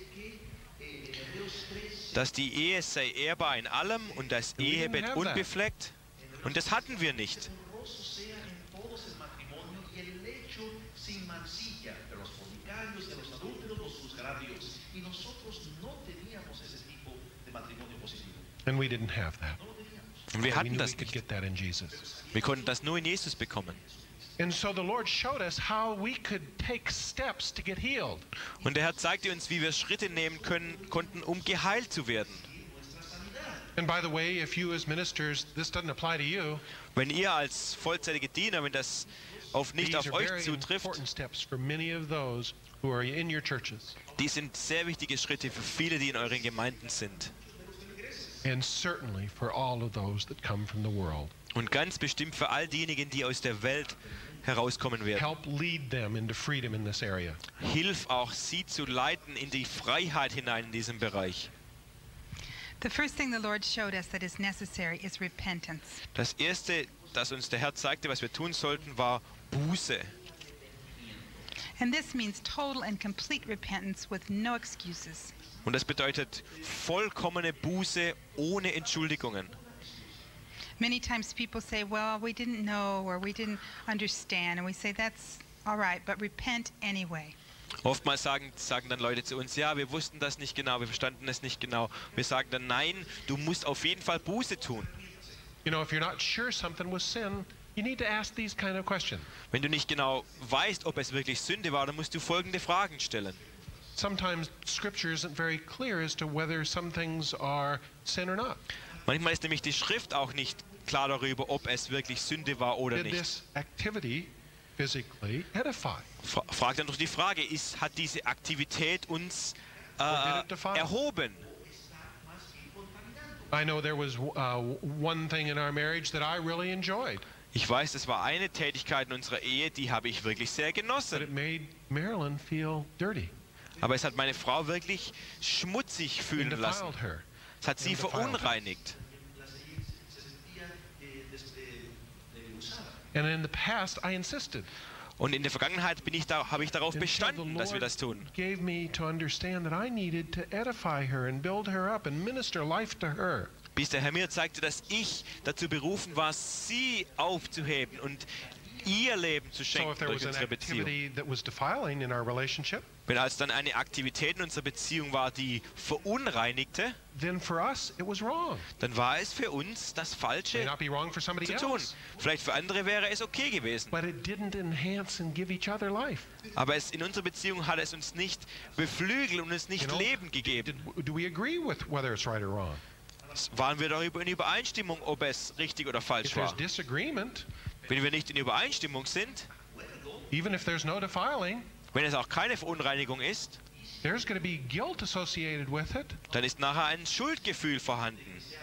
dass die Ehe sei ehrbar in allem und das We didn't Ehebett have that. unbefleckt. Und das hatten wir nicht. Honroso sea en todos el matrimonio y el lecho sin mancilla, pero los fornicarios y a los adúlteros los juzgará Dios. Y nosotros no teníamos ese tipo de matrimonio positivo. And we didn't have that. Und wir We hatten knew we das could nicht. get that in Jesus. Wir konnten das nur in Jesus bekommen. And so the Lord showed us how we could take steps to get healed. Und der Herr zeigte uns, wie wir Schritte nehmen können, konnten, um geheilt zu werden. And by the way, if you as ministers, this doesn't apply to you, Wenn ihr als vollzeitige Diener, wenn das auf, nicht these auf are euch very zutrifft, important steps for many of those who are in your churches. die sind sehr wichtige Schritte für viele, die in euren Gemeinden sind. And certainly for all of those that come from the world. Und ganz bestimmt für all diejenigen, die aus der Welt herauskommen werden. Help lead them into freedom in this area. Hilf auch, sie zu leiten in die Freiheit hinein in diesem Bereich. The first thing the Lord showed us that is necessary is repentance. Das Erste, das uns der Herr zeigte, was wir tun sollten, war Buße. And this means total and complete repentance with no excuses. Und das bedeutet vollkommene Buße ohne Entschuldigungen. Many times people say, well, we didn't know or we didn't understand. And we say, that's all right, but repent anyway. Oftmals sagen, sagen dann Leute zu uns, ja, wir wussten das nicht genau, wir verstanden es nicht genau. Wir sagen dann, nein, du musst auf jeden Fall Buße tun. You know, if you're not sure something was sin, you need to ask these kind of questions. Wenn du nicht genau weißt, ob es wirklich Sünde war, dann musst du folgende Fragen stellen. Sometimes Scripture isn't very clear as to whether some things are sin or not. Manchmal ist nämlich die Schrift auch nicht klar darüber, ob es wirklich Sünde war oder Did nicht. this activity physically edify? Fra- Fragt dann doch die Frage, ist, hat diese Aktivität uns äh, Or did it defile? erhoben? I know there was uh, one thing in our marriage that I really enjoyed, Ich weiß, das war eine Tätigkeit in unserer Ehe, die habe ich wirklich sehr but it genossen. made Marilyn feel dirty. Aber es hat meine Frau wirklich schmutzig It fühlen lassen. defiled her. Es hat sie and defiled her. verunreinigt. La se, se sentía eh, des, eh, eh, usada. And in the past, I insisted. Und in der Vergangenheit bin ich da, habe ich darauf Until the bestanden, dass wir Lord das tun. gave me to understand that I needed to edify her and build her up and minister life to her. Bis der Herr mir zeigte, dass ich dazu berufen war, sie aufzuheben und ihr Leben zu So schenken if there was durch an unsere Beziehung. activity that was defiling in our relationship, Wenn als dann eine Aktivität in unserer Beziehung war, die verunreinigte, then for us it was wrong. dann war es für uns das May Falsche not be wrong for somebody zu tun. else, Vielleicht für andere wäre es okay gewesen. but it didn't enhance and give each other life. Aber es, in unserer Beziehung hat es uns nicht beflügelt und uns nicht You know, Leben gegeben. Did, do we agree with whether it's right or wrong? Waren wir darüber in Übereinstimmung, ob es richtig oder If falsch there's war? disagreement, Wenn wir nicht in Übereinstimmung sind, even if there's no defiling, wenn es auch keine Verunreinigung ist, there's going to be guilt associated with it. dann ist nachher ein Schuldgefühl vorhanden.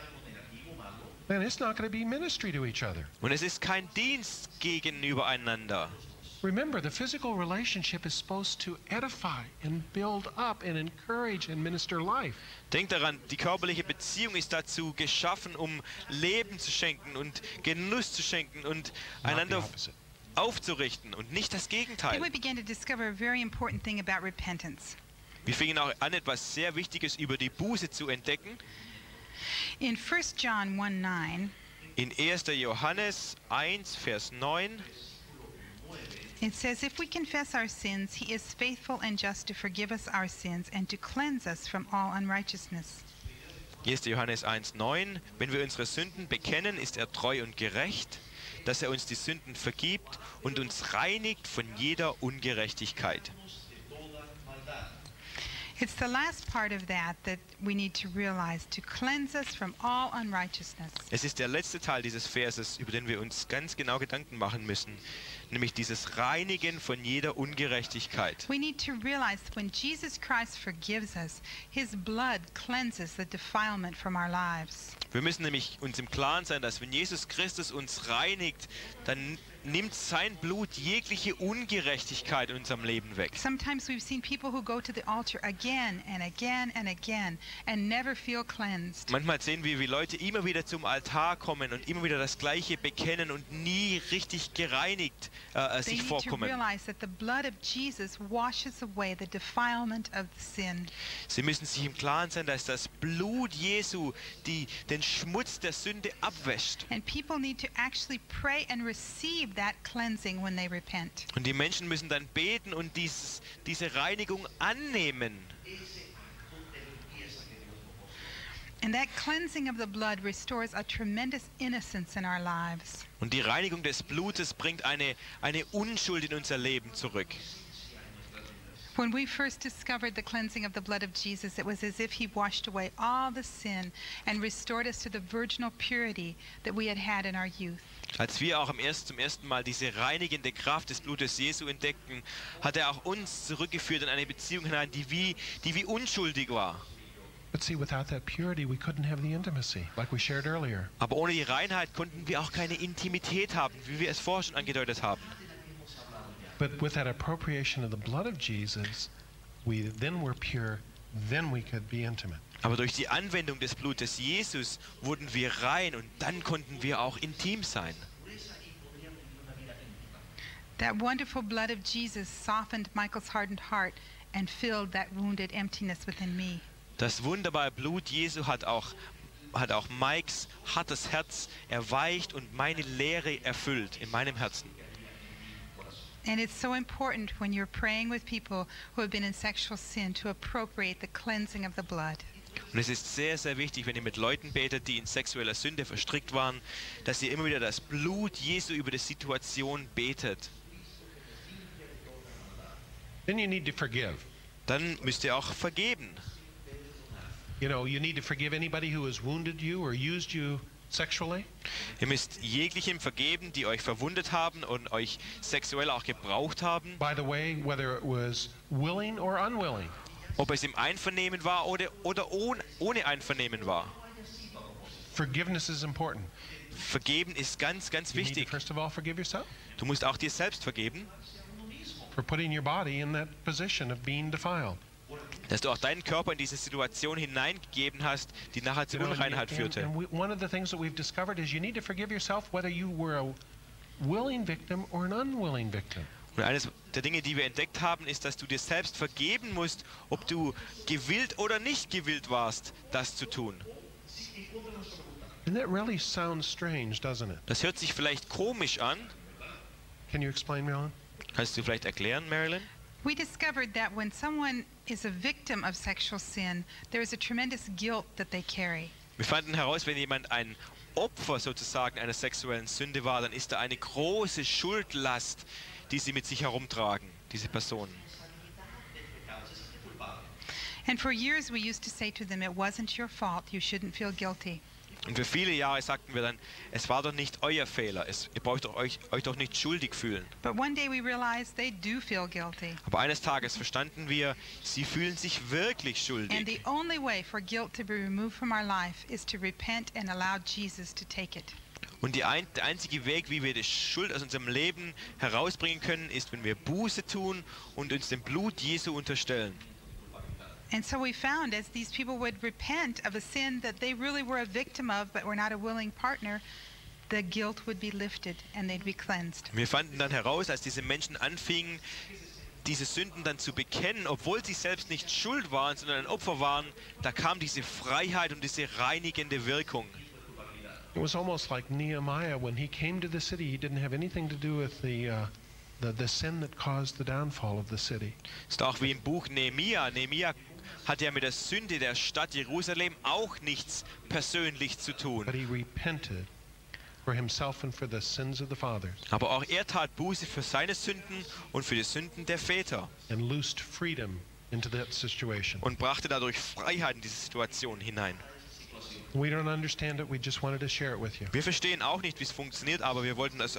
Then it's not going to be ministry to each other. Und es ist kein Dienst gegenüber einander. Remember, the physical relationship is supposed to edify and build up and encourage and minister life. Denkt daran, die körperliche Beziehung ist dazu geschaffen, um Leben zu schenken und Genuss zu schenken und Not the einander opposite. aufzurichten und nicht das Then Gegenteil. we began to discover a very important thing about repentance. Wir fingen auch an, etwas sehr Wichtiges über die Buße zu entdecken. In First John one nine, In erster Johannes eins, Vers neun, it says, if we confess our sins, he is faithful and just to forgive us our sins and to cleanse us from all unrighteousness. erster Johannes eins, neun, wenn wir unsere Sünden bekennen, ist er treu und gerecht, dass er uns die Sünden vergibt und uns reinigt von jeder Ungerechtigkeit. It's the last part of that that we need to realize, to cleanse us from all unrighteousness. Es ist der letzte Teil dieses Verses, über den wir uns ganz genau Gedanken machen müssen, nämlich dieses Reinigen von jeder Ungerechtigkeit. We need to realize that when Jesus Christ forgives us, his blood cleanses the defilement from our lives. Wir müssen nämlich uns im Klaren sein, dass wenn Jesus Christus uns reinigt, dann nimmt sein Blut jegliche Ungerechtigkeit in unserem Leben weg. Sometimes we've seen people who go to the altar again and again and again and never feel cleansed. Manchmal sehen wir, wie Leute immer wieder zum Altar kommen und immer wieder das Gleiche bekennen und nie richtig gereinigt äh, They sich need to vorkommen. realize that the blood of Jesus washes away the defilement of sin. Sie müssen sich im Klaren sein, dass das Blut Jesu die, den Schmutz der Sünde abwäscht. And people need to actually pray and receive that cleansing when they repent. Und die Menschen müssen dann beten und dieses, diese Reinigung annehmen. And that cleansing of the blood restores a tremendous innocence in our lives. Und die Reinigung des Blutes bringt eine, eine Unschuld in unser Leben zurück. When we first discovered the cleansing of the blood of Jesus, it was as if he washed away all the sin and restored us to the virginal purity that we had had in our youth. Als wir auch am ersten, zum ersten Mal diese reinigende Kraft des Blutes Jesu entdeckten, hat er auch uns zurückgeführt in eine Beziehung hinein, die wie, die wie unschuldig war. But see, without that purity, we couldn't have the intimacy, like we shared earlier. Aber ohne die Reinheit konnten wir auch keine Intimität haben, wie wir es vorher schon angedeutet haben. But with that appropriation of the blood of Jesus, we then were pure, then we could be intimate. Aber durch die Anwendung des Blutes Jesus wurden wir rein und dann konnten wir auch intim sein. That wonderful blood of Jesus softened Michael's hardened heart and filled that wounded emptiness within me. Das wunderbare Blut Jesu hat auch, hat auch Mikes hartes Herz erweicht und meine Leere erfüllt in meinem Herzen. And it's so important when you're praying with people who have been in sexual sin to appropriate the cleansing of the blood. Und es ist sehr, sehr wichtig, wenn ihr mit Leuten betet, die in sexueller Sünde verstrickt waren, dass ihr immer wieder das Blut Jesu über die Situation betet. Then you need to forgive. Dann müsst ihr auch vergeben. You know, you need to forgive anybody who has wounded you or used you sexually. Ihr müsst jeglichem vergeben, die euch verwundet haben und euch sexuell auch gebraucht haben. By the way, whether it was willing or unwilling. Ob es im Einvernehmen war oder, oder ohne, ohne Einvernehmen war. Forgiveness is important. Vergeben ist ganz, ganz You need to wichtig. first of all forgive yourself Du musst auch dir selbst vergeben, for putting your body in that position of being defiled. dass du auch deinen Körper in diese Situation hineingegeben hast, die nachher zur You know, and- Unreinheit and- führte. and we, one of the things that we've discovered is you need to forgive yourself whether you were a willing victim or an unwilling victim. Und eines der Dinge, die wir entdeckt haben, ist, dass du dir selbst vergeben musst, ob du gewillt oder nicht gewillt warst, das zu tun. And that really sounds strange, doesn't it? Das hört sich vielleicht komisch an. Can you explain, Marilyn? Kannst du vielleicht erklären, Marilyn? We discovered that when someone is a victim of sexual sin, there is a tremendous guilt that they carry. Wir fanden heraus, wenn jemand ein Opfer sozusagen einer sexuellen Sünde war, dann ist da eine große Schuldlast, die sie mit sich herumtragen, diese Personen. And for years we used to say to them, it wasn't your fault, you shouldn't feel guilty. Und für viele Jahre sagten wir dann, es war doch nicht euer Fehler, es, ihr braucht doch euch, euch doch nicht schuldig fühlen. But one day we realized they do feel guilty. Aber eines Tages verstanden wir, sie fühlen sich wirklich And the schuldig. only way for guilt to be removed from our life is to repent and allow Jesus to take it. Und die ein, der einzige Weg, wie wir die Schuld aus unserem Leben herausbringen können, ist, wenn wir Buße tun und uns dem Blut Jesu unterstellen. And so we found as these people would repent of a sin that they really were a victim of but were not a willing partner, the guilt would be lifted and they'd be cleansed. Wir fanden dann heraus, als diese Menschen anfingen, diese Sünden dann zu bekennen, obwohl sie selbst nicht schuld waren, sondern ein Opfer waren, da kam diese Freiheit und diese reinigende Wirkung. It was almost like Nehemiah when he came to the city. He didn't have anything to do with the uh, the, the sin that caused the downfall of the city. Ist auch wie im Buch Nehemia. Nehemia hat ja mit der Sünde der Stadt Jerusalem auch nichts persönlich zu tun. But he repented for himself and for the sins of the fathers Aber auch er tat Buße für seine Sünden und für die Sünden der Väter and loosed freedom into that situation. und brachte dadurch Freiheit in diese Situation hinein. We don't understand it. We just wanted to share it with you. Wir verstehen auch nicht, wie es funktioniert, aber wir wollten das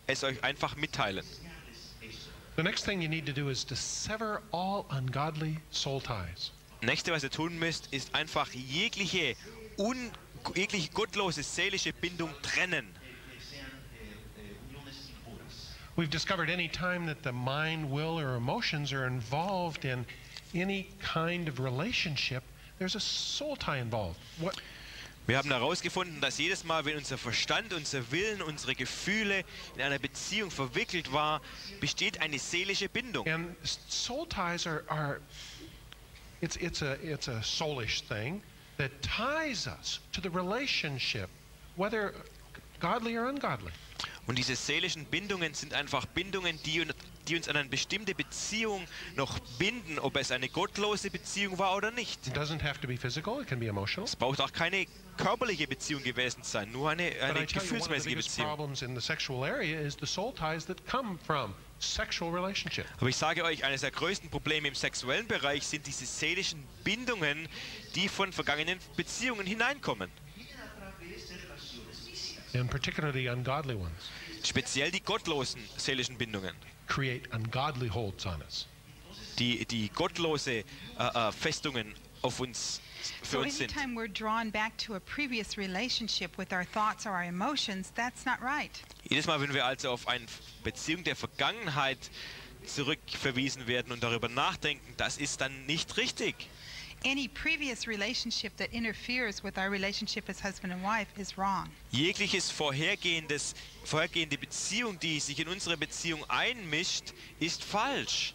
es euch einfach mitteilen. The next thing you need to do is to sever all ungodly soul ties. Nächste, was ihr tun müsst, ist einfach jegliche, un, jegliche gottlose seelische Bindung trennen. que sean eh, eh, uniones impuras. We've discovered any time that the mind, will, or emotions are involved in any kind of relationship, there's a soul tie involved. What, Wir haben herausgefunden, dass jedes Mal, wenn unser Verstand, unser Willen, unsere Gefühle in einer Beziehung verwickelt war, besteht eine seelische Bindung. and s- soul ties are, are it's, it's, a, it's a soulish thing that ties us to the relationship, whether godly or ungodly. Und diese seelischen Bindungen sind einfach Bindungen, die, un- die uns an eine bestimmte Beziehung noch binden, ob es eine gottlose Beziehung war oder nicht. It doesn't have to be physical, it can be emotional. Es braucht auch keine körperliche Beziehung gewesen sein, nur eine, But I eine tell you, one of the gefühlsmäßige biggest Beziehung. problems in the sexual area is the soul ties that come from sexual relationship. Aber ich sage euch, eines der größten Probleme im sexuellen Bereich sind diese seelischen Bindungen, die von vergangenen Beziehungen hineinkommen. Vienen a través de relaciones físicas. And particularly ungodly ones Speziell die gottlosen seelischen Bindungen, create ungodly holds on us. die, die gottlose äh, äh, Festungen auf uns, für So uns sind. anytime we're drawn back to a previous relationship with our thoughts or our emotions, that's not right. Jedes Mal, wenn wir also auf eine Beziehung der Vergangenheit zurückverwiesen werden und darüber nachdenken, das ist dann nicht richtig. Any previous relationship that interferes with our relationship as husband and wife is wrong. Jegliches vorhergehendes, vorhergehende Beziehung, die sich in unsere Beziehung einmischt, ist falsch.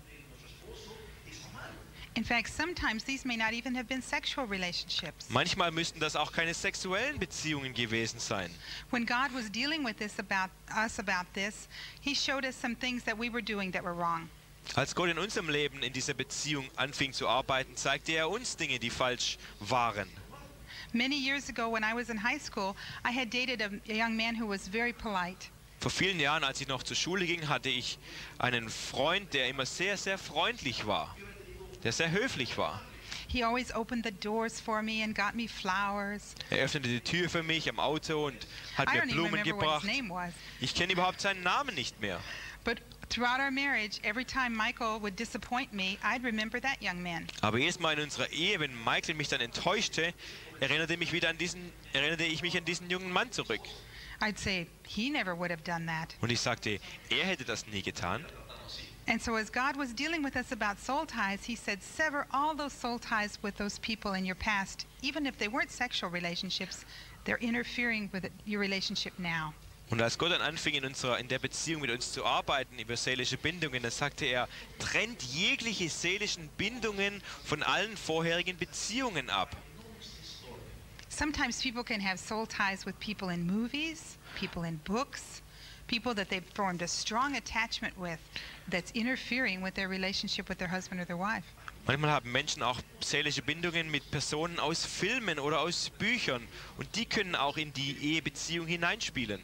In fact, sometimes these may not even have been sexual relationships. Manchmal müssten das auch keine sexuellen Beziehungen gewesen sein. When God was dealing with this about us about this, he showed us some things that we were doing that were wrong. Als Gott in unserem Leben in dieser Beziehung anfing zu arbeiten, zeigte er uns Dinge, die falsch waren. Many years ago when I was in high school, I had dated a, a young man who was very polite. Vor vielen Jahren, als ich noch zur Schule ging, hatte ich einen Freund, der immer sehr, sehr freundlich war, der sehr höflich war. He always opened the doors for me and got me flowers. Er öffnete die Tür für mich am Auto und hat I mir don't even Blumen remember what gebracht. his name was. Ich kenne überhaupt seinen Namen nicht mehr. But throughout our marriage, every time Michael would disappoint me, I'd remember that young man. Aber jedes Mal in unserer Ehe, wenn Michael mich dann enttäuschte, erinnerte, mich wieder an diesen, erinnerte ich mich an diesen jungen Mann zurück. I'd say, he never would have done that. Und ich sagte, er hätte das nie getan. And so as God was dealing with us about soul ties, he said, sever all those soul ties with those people in your past. Even if they weren't sexual relationships, they're interfering with it, your relationship now. Und als Gott dann anfing, in, unserer, in der Beziehung mit uns zu arbeiten, über seelische Bindungen, dann sagte er, trennt jegliche seelischen Bindungen von allen vorherigen Beziehungen ab. Sometimes people can have soul ties with people in movies, people in books, people that they've formed a strong attachment with that's interfering with their relationship with their husband or their wife. Manchmal haben Menschen auch seelische Bindungen mit Personen aus Filmen oder aus Büchern und die können auch in die Ehebeziehung hineinspielen.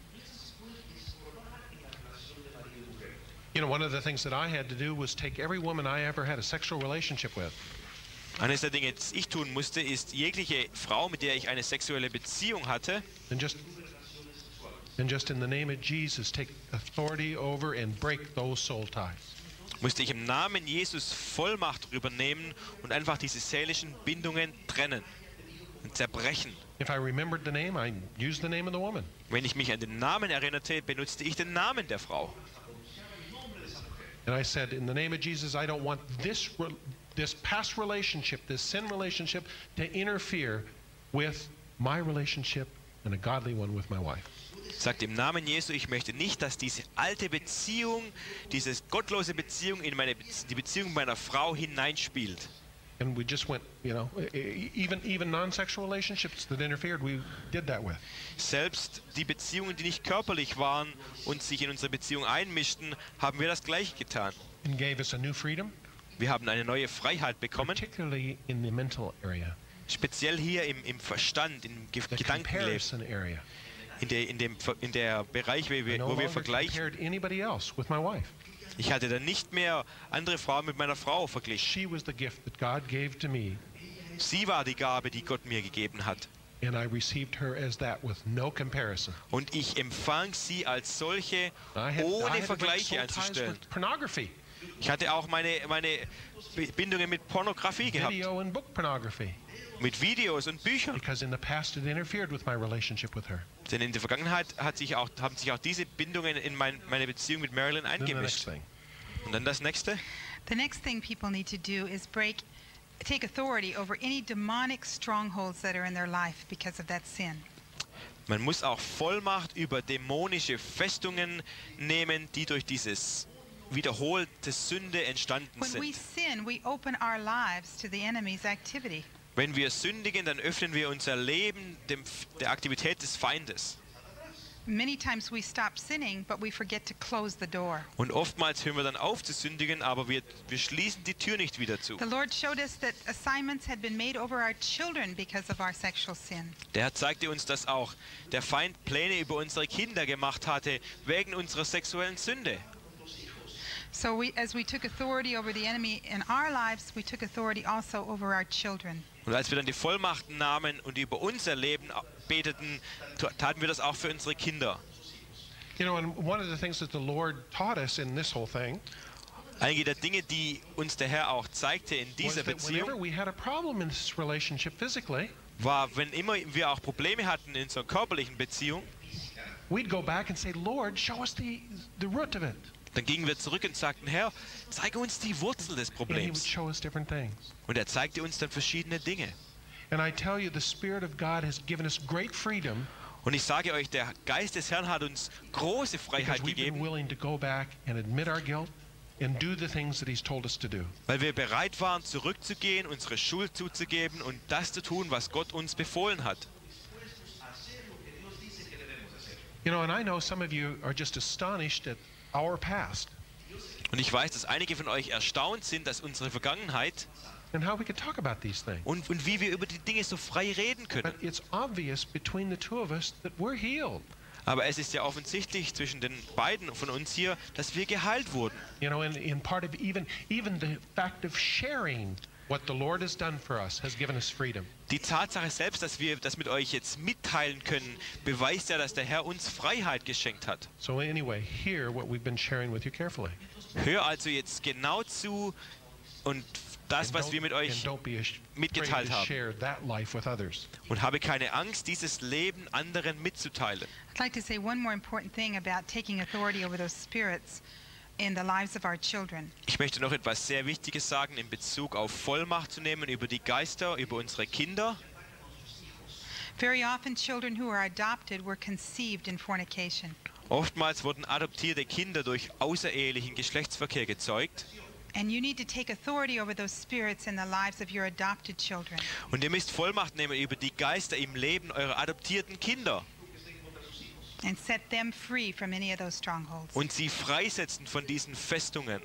You know, one of the things that I had to do was take every woman I ever had a sexual relationship with, Eines der Dinge, das ich tun musste, ist jegliche Frau, mit der ich eine sexuelle Beziehung hatte, and just and just in the name of Jesus take authority over and break those soul ties. musste ich im Namen Jesus Vollmacht übernehmen und einfach diese seelischen Bindungen trennen und zerbrechen. If I remembered the name, I used the name of the woman. Wenn ich mich an den Namen erinnerte, benutzte ich den Namen der Frau. And I said, in the name of Jesus, I don't want this re- this past relationship, this sin relationship, to interfere with my relationship and a godly one with my wife. Sagt im Namen Jesu, ich möchte nicht, dass diese alte Beziehung, diese gottlose Beziehung in meine Be die Beziehung meiner Frau hineinspielt. And we just went, you know, e- e- even even non-sexual relationships that interfered, we did that with. Selbst die Beziehungen, die nicht körperlich waren und sich in unsere Beziehung einmischten, haben wir das gleiche getan. And gave us a new freedom, Wir haben eine neue Freiheit bekommen, particularly in the mental area, speziell hier im, im Verstand, im Ge the Gedankenleben, comparison area. in der, in dem, Ver- in der Bereich, wo I wir, no wo wir longer vergleichen. compared anybody else with my wife. Ich hatte dann nicht mehr andere Frauen mit meiner Frau verglichen. She was the gift that God gave to me Sie war die Gabe, die Gott mir gegeben hat. And I received her as that with no comparison. Und ich empfang sie als solche, I had, I ohne had to break Vergleiche soul ties anzustellen. with pornography, Ich hatte auch meine, meine Bindungen mit Pornografie gehabt, video and book pornography, mit Videos und Büchern. because in the past it interfered with my relationship with her. Denn in der Vergangenheit hat sich auch, haben sich auch diese Bindungen in mein, meine Beziehung mit Marilyn Then the next eingemischt. thing. Und dann das nächste. The next thing people need to do is break, take authority over any demonic strongholds that are in their life because of that sin. Man muss auch Vollmacht über dämonische Festungen nehmen, die durch dieses wiederholte Sünde entstanden When we sind. sin, we open our lives to the enemy's activity. Wenn wir sündigen, dann öffnen wir unser Leben dem, der Aktivität des Feindes. Many times we stop sinning, but we forget to close the door. Und oftmals hören wir dann auf zu sündigen, aber wir, wir schließen die Tür nicht wieder zu. The Lord showed us that assignments had been made over our children because of our sexual sin. Der Herr zeigte uns, dass auch der Feind Pläne über unsere Kinder gemacht hatte, wegen unserer sexuellen Sünde. So we, as we took authority over the enemy in our lives, we took authority also over our children. Und als wir dann die Vollmachten nahmen und über unser Leben beteten, taten wir das auch für unsere Kinder. You know, and one of the things that the Lord taught us in this whole thing Einige der Dinge, die uns der Herr auch zeigte in was dieser that whenever Beziehung, we had a problem in this relationship physically, war, wenn immer wir auch Probleme hatten in so einer körperlichen Beziehung, we'd go back and say, Lord, show us the, the root of it. dann gingen wir zurück und sagten, Herr, zeige uns die Wurzel des And he would Problems. show us different things. Und er zeigte uns dann verschiedene Dinge. And I tell you, the Spirit of God has given us great freedom Und ich sage euch, der Geist des Herrn hat uns große because Freiheit we've been gegeben, willing to go back and admit our guilt and do the things that he's told us to do. weil wir bereit waren, zurückzugehen, unsere Schuld zuzugeben und das zu tun, was Gott uns befohlen hat. You know, and I know some of you are just astonished at our past Und ich weiß, dass einige von euch erstaunt sind, dass unsere Vergangenheit and how we could talk about these things. und, und wie wir über die Dinge so frei reden können. But it's obvious between the two of us that we're healed. Aber es ist ja offensichtlich zwischen den beiden von uns hier, dass wir geheilt wurden. You know, and in part of even even the fact of sharing what the Lord has done for us has given us freedom. Die Tatsache selbst, dass wir das mit euch jetzt mitteilen können, beweist ja, dass der Herr uns Freiheit geschenkt hat. So anyway, hear what we've been sharing with you carefully. Hör also jetzt genau zu und das, And was don't- wir mit and euch don't be ash- mitgeteilt afraid to haben. share that life with others. Und habe keine Angst, dieses Leben anderen mitzuteilen. I'd like to say one more important thing about taking authority over those spirits in the lives of our children. Ich möchte noch etwas sehr Wichtiges sagen in Bezug auf Vollmacht zu nehmen über die Geister, über unsere Kinder. Very often, children who are adopted were conceived in fornication. Oftmals wurden adoptierte Kinder durch außerehelichen Geschlechtsverkehr gezeugt. And you need to take authority over those spirits in the lives of your adopted children. Und ihr müsst Vollmacht nehmen über die Geister im Leben eurer adoptierten Kinder And set them free from any of those strongholds. und sie freisetzen von diesen Festungen.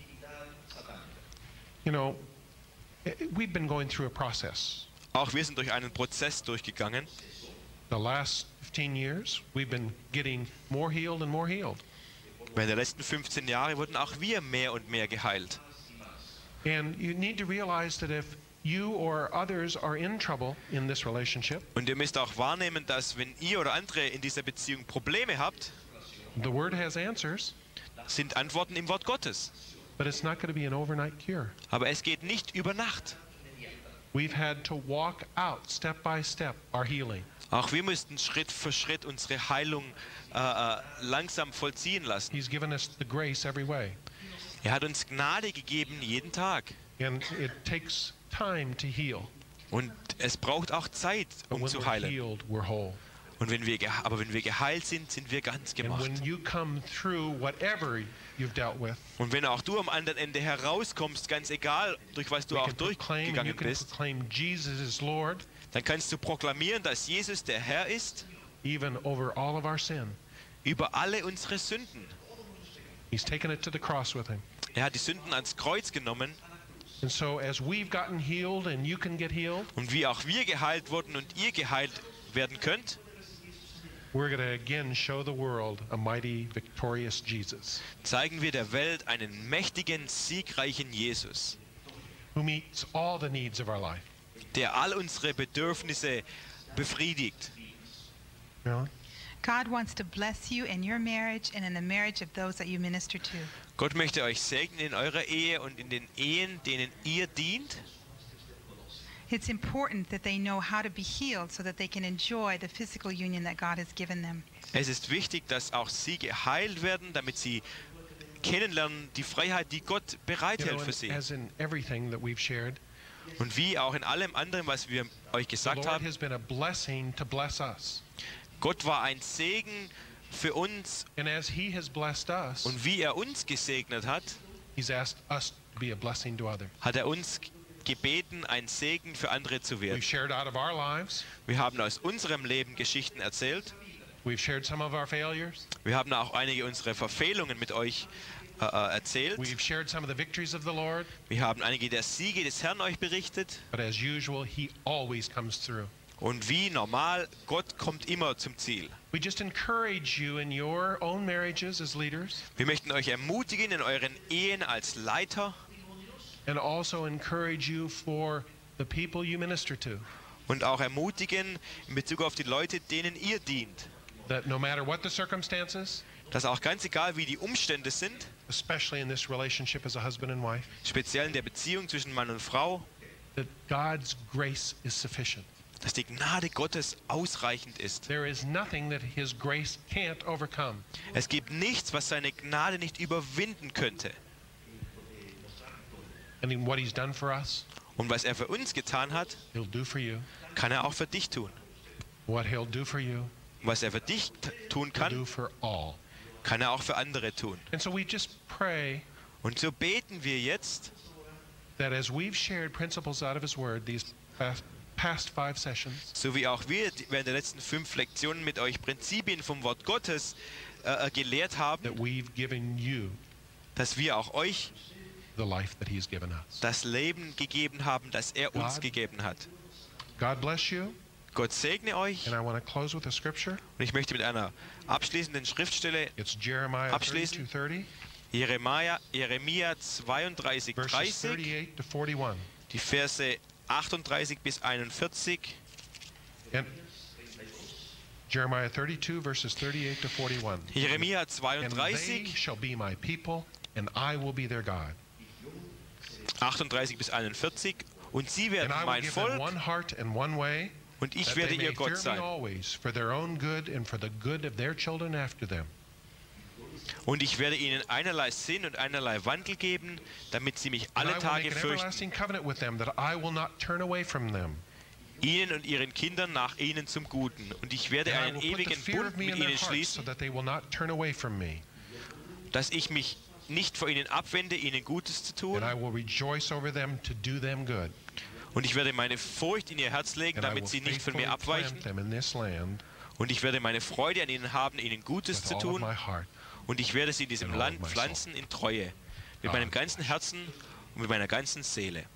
You know, eh, we've been going through a process. Auch wir sind durch einen Prozess durchgegangen. The last fifteen years, we've been getting more healed and more healed. Während der letzten fünfzehn Jahre wurden auch wir mehr und mehr geheilt. And you need to realize that if you or others are in trouble in this relationship, Und ihr müsst auch wahrnehmen, dass wenn ihr oder andere in dieser Beziehung Probleme habt, the Word has answers, sind Antworten im Wort Gottes. but it's not going to be an overnight cure. Aber es geht nicht über Nacht. We've had to walk out step by step our healing. Auch wir mussten Schritt für Schritt unsere Heilung äh, äh, langsam vollziehen lassen. He's given us the grace every way. Er hat uns Gnade gegeben jeden Tag. And it takes time to heal. Und es braucht auch Zeit, But um when zu we're heilen. healed, we're whole. Und wenn wir, gehe- aber wenn wir geheilt sind, sind wir ganz And gemacht. when you come through whatever you've dealt with, Und wenn auch du am anderen Ende herauskommst, ganz egal, durch was du we auch can proclaim and you durchgegangen can bist, proclaim Jesus is Lord, dann kannst du proklamieren, dass Jesus der Herr ist even over all of our sin. über alle unsere Sünden. He's taken it to the cross with him. Er hat die Sünden ans Kreuz genommen. And so as we've gotten healed and you can get healed, Und wie auch wir geheilt wurden und ihr geheilt werden könnt, we're going to again show the world a mighty, victorious Jesus zeigen wir der Welt einen mächtigen, siegreichen Jesus, who meets all the needs of our life. der all unsere Bedürfnisse befriedigt. Yeah. God wants to bless you in your marriage and in the marriage of those that you minister to. Gott möchte euch segnen in eurer Ehe und in den Ehen, denen ihr dient. It's important that they know how to be healed so that they can enjoy the physical union that God has given them. Es ist wichtig, dass auch sie geheilt werden, damit sie kennenlernen die Freiheit, die Gott You bereithält know, für and sie. as in everything that we've shared, Und wie auch in allem anderen, was wir euch the gesagt Lord haben, has been a blessing to bless us. Gott war ein Segen für uns. And as He has blessed us, Und wie er uns gesegnet hat, He's asked us to be a blessing to others. hat er uns gebeten, ein Segen für andere zu werden. We've shared out of our lives. Wir haben aus unserem Leben Geschichten erzählt. We've shared some of our failures. Wir haben auch einige unserer Verfehlungen mit euch äh, äh, erzählt. We've shared some of the victories of the Lord. Wir haben einige der Siege des Herrn euch berichtet. But as usual, He always comes through. Und wie normal, Gott kommt immer zum Ziel. We just encourage you in your own marriages as leaders, Wir möchten euch ermutigen in euren Ehen als Leiter and also encourage you for the people you minister to, und auch ermutigen in Bezug auf die Leute, denen ihr dient. that no matter what the circumstances, Dass auch ganz egal, wie die Umstände sind, especially in this relationship as a husband and wife, speziell in der Beziehung zwischen Mann und Frau, that God's grace is sufficient. dass die Gnade Gottes ausreichend ist. There is nothing that His grace can't overcome. Es gibt nichts, was seine Gnade nicht überwinden könnte. And in what He's done for us, Und was er für uns getan hat, He'll do for you. kann er auch für dich tun. What He'll do for you, Und was er für dich t- tun He'll do kann, for all. kann er auch für andere tun. And so we just pray Und so beten wir jetzt, that as we've shared principles out of His Word these past, past five sessions, so wie auch wir die- während der letzten fünf Lektionen mit euch Prinzipien vom Wort Gottes äh, äh, gelehrt haben, that we've given you dass wir auch euch the life that He's given us. das Leben gegeben haben, das er uns God. gegeben hat. God bless you. Gott segne euch. And I want to close with a scripture. Und ich möchte mit einer abschließenden Schriftstelle It's Jeremiah Abschließen. thirty-two thirty, Jeremia, Jeremia zweiunddreißig, verses dreißig, thirty-eight to forty-one. die Verse achtunddreißig bis einundvierzig. And Jeremiah thirty-two, verses thirty-eight to forty-one. Jeremia And they zweiunddreißig, shall be my people, and I will be their God. achtunddreißig bis einundvierzig. Und sie werden And I will mein give them Volk one heart and one way, und ich that werde they may ihr Gott fear me sein. always, for their own good and for the good of their children after them. Und ich werde ihnen einerlei Sinn und einerlei Wandel geben, damit sie mich And I alle will Tage make an fürchten, everlasting covenant with them, that I will not turn away from them. ihnen und ihren Kindern nach ihnen zum Guten. Und ich werde And I einen will put the ewigen fear of Bund me mit in their ihnen hearts, so schließen, that they will not turn away from me. dass ich mich nicht vor ihnen abwende, ihnen Gutes zu tun. And I will rejoice over them to do them good. Und ich werde meine Furcht in ihr Herz legen, And I will damit sie nicht von faithfully mir abweichen. plant them in this land Und ich werde meine Freude an ihnen haben, ihnen Gutes with zu all of tun. my heart. Und ich werde sie in diesem and all of Land my soul. pflanzen in Treue. Mit God meinem ganzen Herzen und mit meiner ganzen Seele.